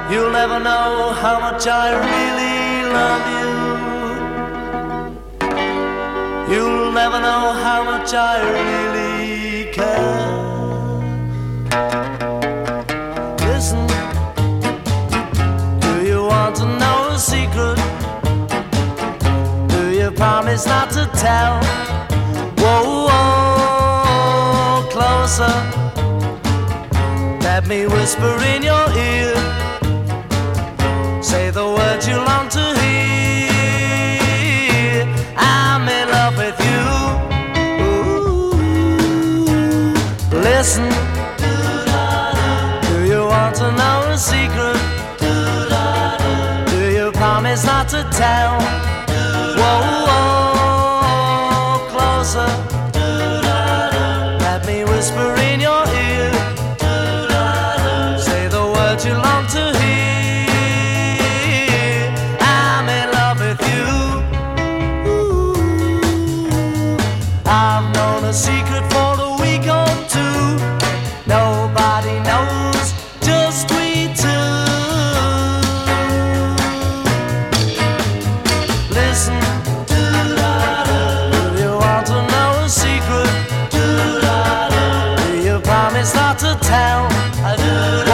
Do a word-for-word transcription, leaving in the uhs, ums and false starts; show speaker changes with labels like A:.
A: You'll never know how much I really love you. You'll never know how much I really care. Listen, do you want to know a secret? Do you promise not to tell? Whoa, whoa, closer. Let me whisper in your ear. Say the words you long to hear. I'm in love with you. Ooh. Listen, do you want to know a secret? Do you promise not to tell? Whoa, whoa, closer. Let me whisper in your ear. Say the words you long to hear. I've known a secret for a week or two. Nobody knows, just we two. Listen, do you want to know a secret? Do you promise not to tell? I do.